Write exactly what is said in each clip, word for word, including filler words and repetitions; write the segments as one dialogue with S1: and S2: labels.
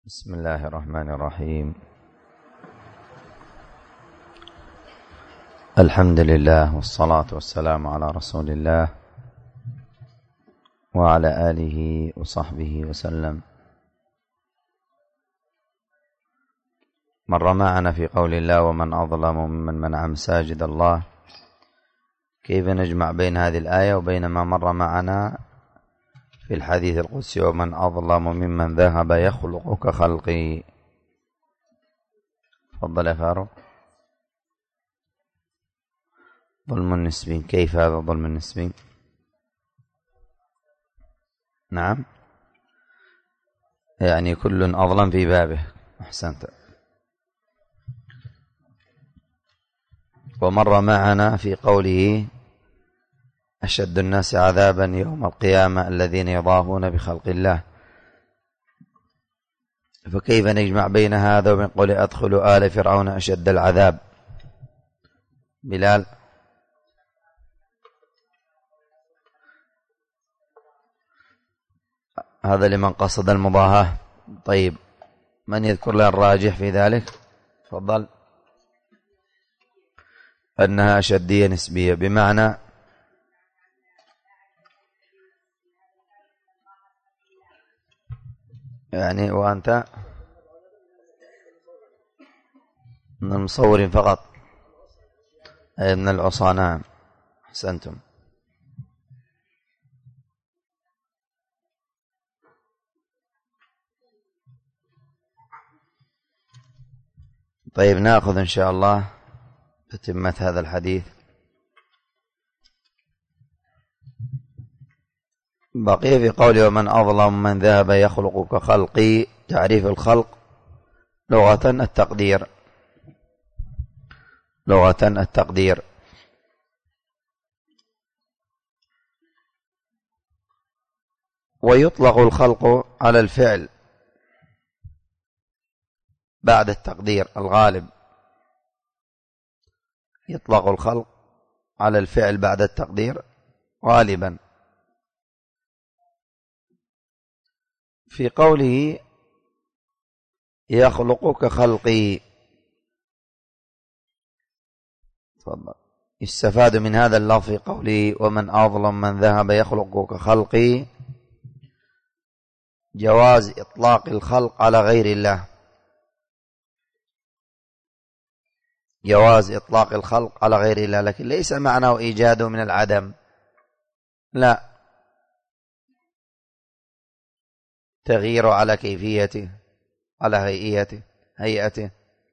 S1: بسم الله الرحمن الرحيم. الحمد لله والصلاة والسلام على رسول الله وعلى آله وصحبه وسلم. مر معنا في قول الله: ومن أظلم ممن منع مساجد الله. كيف نجمع بين هذه الآية وبين ما مر معنا في الحديث القدسي: ومن أظلم ممن ذهب يخلق كخلقي؟ تفضل يا فاروق. ظلم النسبي، كيف هذا ظلم النسبي؟ نعم، يعني كل أظلم في بابه. أحسنت. ومر معنا في قوله: أشد الناس عذابا يوم القيامة الذين يضاهون بخلق الله. فكيف نجمع بين هذا وبين قول أدخلوا آل فرعون أشد العذاب؟ بلال. هذا لمن قصد المضاهاة. طيب، من يذكر له الراجح في ذلك؟ تفضل. أنها أشدية نسبية، بمعنى يعني وأنت من المصورين فقط، أي من العصا. نعم، أحسنتم. طيب، نأخذ إن شاء الله تتمة هذا الحديث. بقي في قوله: ومن أظلم من ذهب يخلق كخلقي. تعريف الخلق لغة التقدير، لغة التقدير. ويطلق الخلق على الفعل بعد التقدير الغالب. يطلق الخلق على الفعل بعد التقدير غالبا. في قوله يخلق كخلقي، تفضل. يستفاد من هذا اللفظ في قوله: ومن أظلم من ذهب يخلق كخلقي، جواز إطلاق الخلق على غير الله، جواز إطلاق الخلق على غير الله، لكن ليس معناه إيجاده من العدم، لا، تغيير على كيفيته، على هيئته هيئته.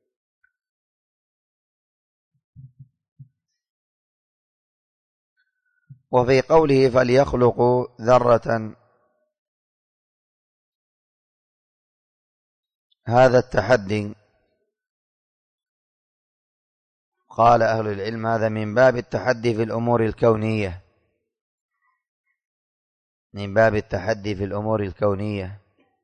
S1: وفي قوله فليخلقوا ذرة، هذا التحدي قال أهل العلم هذا من باب التحدي في الأمور الكونية، من باب التحدي في الأمور الكونية.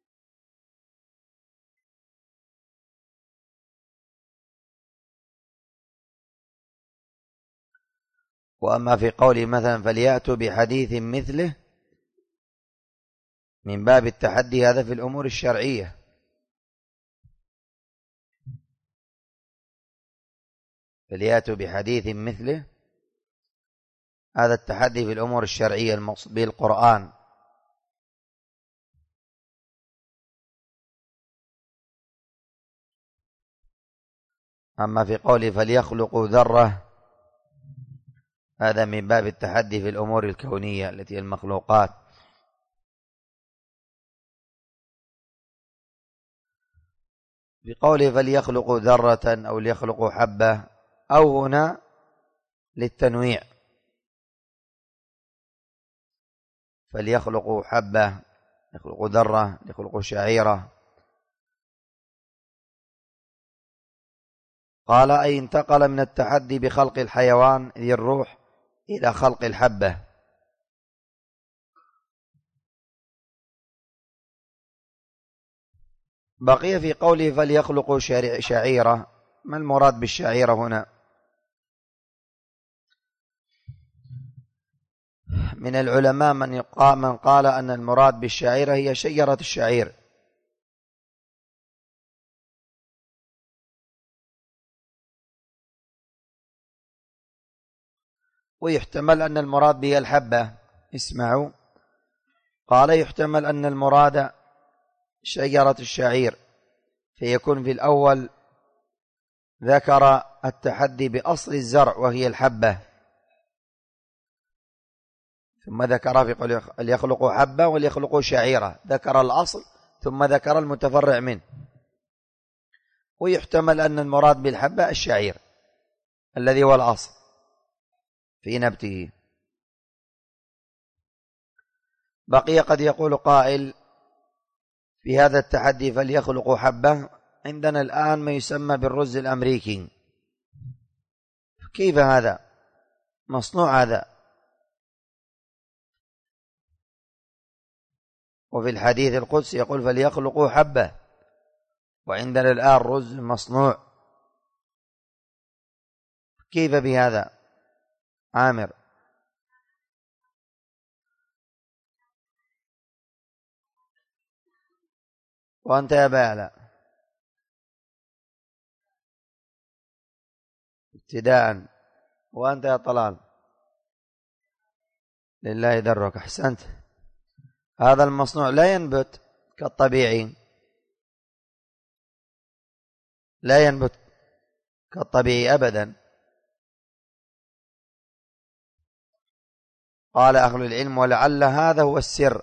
S1: وأما في قوله مثلا فليأتوا بحديث مثله، من باب التحدي هذا في الأمور الشرعية. فليأتوا بحديث مثله، هذا التحدي في الأمور الشرعية المقصود به القرآن. أما في قوله فليخلقوا ذرة، هذا من باب التحدي في الأمور الكونية التي المخلوقات. في قوله فليخلقوا ذرة أو ليخلقوا حبة، أو هنا للتنويع، فليخلقوا حبة، يخلقوا ذرة، يخلقوا شعيرة. قال أي انتقل من التحدي بخلق الحيوان ذي الروح إلى خلق الحبة. بقي في قوله فليخلقوا شعيرة، ما المراد بالشعيرة هنا؟ من العلماء من من قال أن المراد بالشعيرة هي شجرة الشعير، ويحتمل أن المراد به الحبة. اسمعوا، قال يحتمل أن المراد شجرة الشعير، فيكون في الأول ذكر التحدي بأصل الزرع وهي الحبة، ثم ذكر في قول ليخلقوا حبة وليخلقوا شعيرة، ذكر الأصل ثم ذكر المتفرع منه. ويحتمل أن المراد بالحبة الشعير الذي هو الأصل في نبته. بقي قد يقول قائل في هذا التحدي فليخلقوا حبة، عندنا الآن ما يسمى بالرز الأمريكي، كيف هذا مصنوع هذا؟ وفي الحديث القدسي يقول فليخلقوا حبة، وعندنا الآن رز مصنوع، كيف بهذا عامر؟ وأنت يا بالا ابتداء، وأنت يا طلال لله درك، أحسنت. هذا المصنوع لا ينبت كالطبيعي، لا ينبت كالطبيعي أبدا. قال أهل العلم ولعل هذا هو السر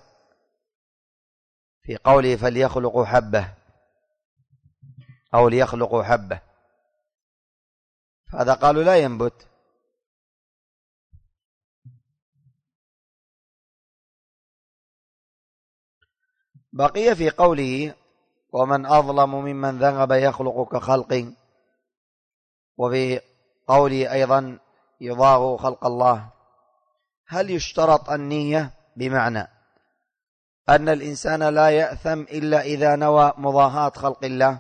S1: في قوله فليخلقوا حبة أو ليخلقوا حبة، فهذا قالوا لا ينبت. بقي في قوله ومن أظلم ممن ذهب يخلق كخلق، وفي قوله أيضا يضاغ خلق الله، هل يشترط النية بمعنى أن الإنسان لا يأثم إلا إذا نوى مضاهاة خلق الله؟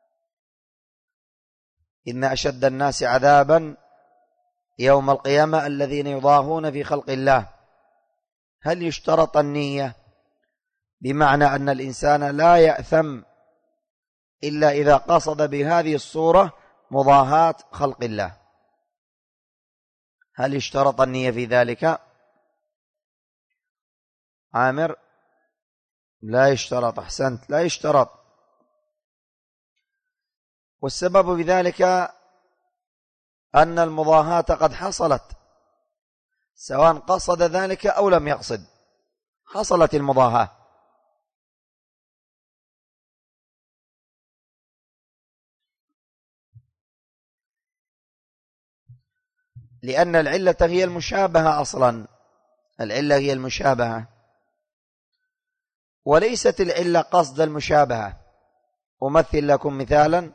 S1: إن أشد الناس عذابا يوم القيامة الذين يضاهون في خلق الله. هل يشترط النية بمعنى أن الإنسان لا يأثم إلا إذا قصد بهذه الصورة مضاهاة خلق الله؟ هل يشترط النية في ذلك عامر؟ لا يشترط، أحسنت، لا يشترط. والسبب في ذلك أن المضاهاة قد حصلت، سواء قصد ذلك أو لم يقصد، حصلت المضاهاة. لأن العلة هي المشابهة أصلا، العلة هي المشابهة، وليست العلة قصد المشابهة. أمثل لكم مثالا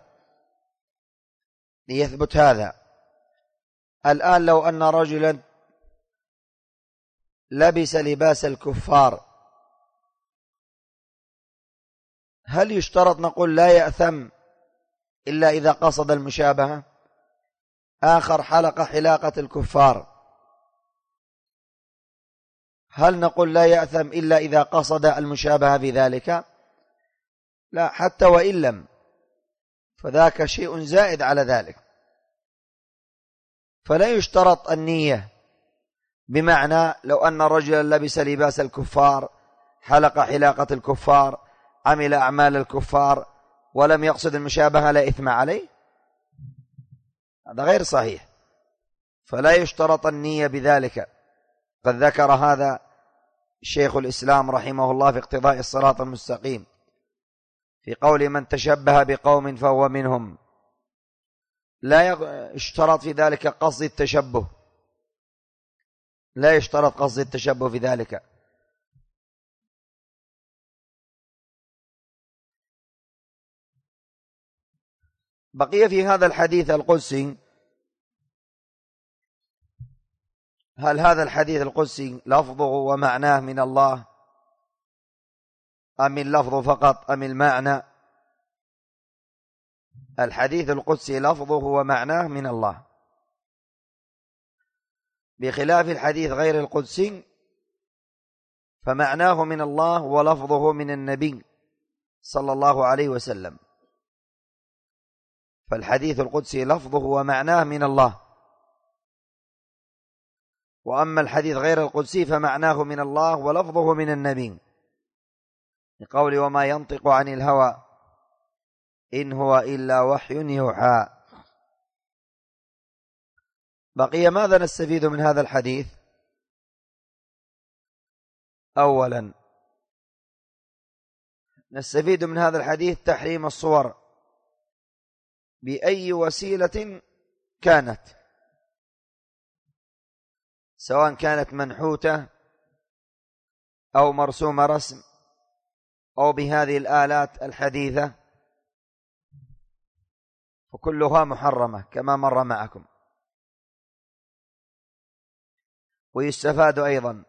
S1: ليثبت هذا. الآن لو أن رجلا لبس لباس الكفار، هل يشترط نقول لا يأثم إلا إذا قصد المشابهة؟ آخر حلق حلاقة الكفار، هل نقول لا يأثم إلا إذا قصد المشابهة في ذلك؟ لا، حتى وإن لم، فذاك شيء زائد على ذلك. فلا يشترط النية بمعنى لو أن رجلا لبس لباس الكفار، حلق حلاقة الكفار، عمل أعمال الكفار، ولم يقصد المشابهة لا إثم عليه، هذا غير صحيح. فلا يشترط النية بذلك. قد ذكر هذا شيخ الإسلام رحمه الله في اقتضاء الصراط المستقيم في قول من تشبه بقوم فهو منهم، لا يشترط في ذلك قصد التشبه، لا يشترط قصد التشبه في ذلك. بقي في هذا الحديث القدسي، هل هذا الحديث القدسي لفظه ومعناه من الله أم اللفظ فقط أم المعنى؟ الحديث القدسي لفظه ومعناه من الله، بخلاف الحديث غير القدسي فمعناه من الله ولفظه من النبي صلى الله عليه وسلم. فالحديث القدسي لفظه ومعناه من الله، وأما الحديث غير القدسي فمعناه من الله ولفظه من النبي، لقول وما ينطق عن الهوى إن هو إلا وحي يوحى. بقي ماذا نستفيد من هذا الحديث؟ أولا نستفيد من هذا الحديث تحريم الصور بأي وسيلة كانت، سواء كانت منحوتة أو مرسومة رسم أو بهذه الآلات الحديثة، وكلها محرمة كما مر معكم. ويستفاد أيضا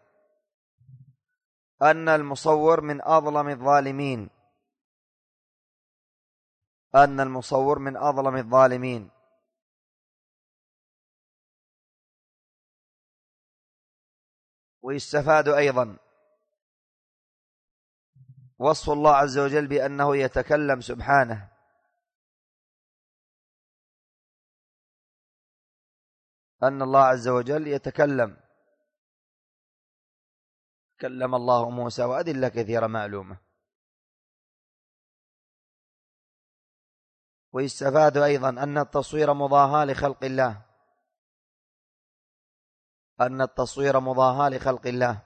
S1: أن المصور من أظلم الظالمين، أن المصور من أظلم الظالمين. ويستفاد أيضا وصف الله عز وجل بأنه يتكلم سبحانه، أن الله عز وجل يتكلم، كلم الله موسى، وأدلة كثيرة معلومة. ويستفاد أيضا أن التصوير مضاهاة لخلق الله، أن التصوير مضاهاة لخلق الله.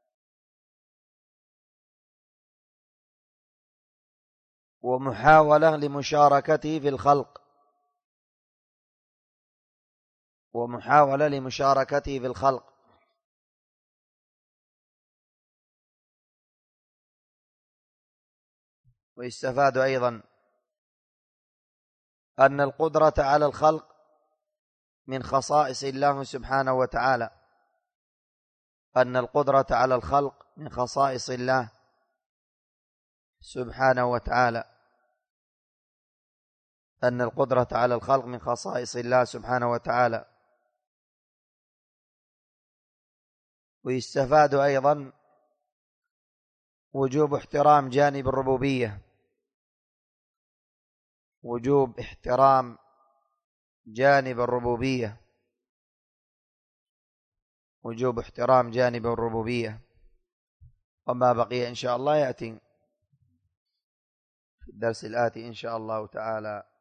S1: ومحاولة لمشاركته في الخلق، ومحاولة لمشاركته في الخلق. ويستفاد أيضا أن القدرة على الخلق من خصائص الله سبحانه وتعالى، أن القدرة على الخلق من خصائص الله سبحانه وتعالى، أن القدرة على الخلق من خصائص الله سبحانه وتعالى. ويستفاد أيضا وجوب احترام جانب الربوبية، وجوب احترام جانب الربوبية، وجوب احترام جانب الربوبية. وما بقي إن شاء الله يأتي في الدرس الآتي إن شاء الله تعالى.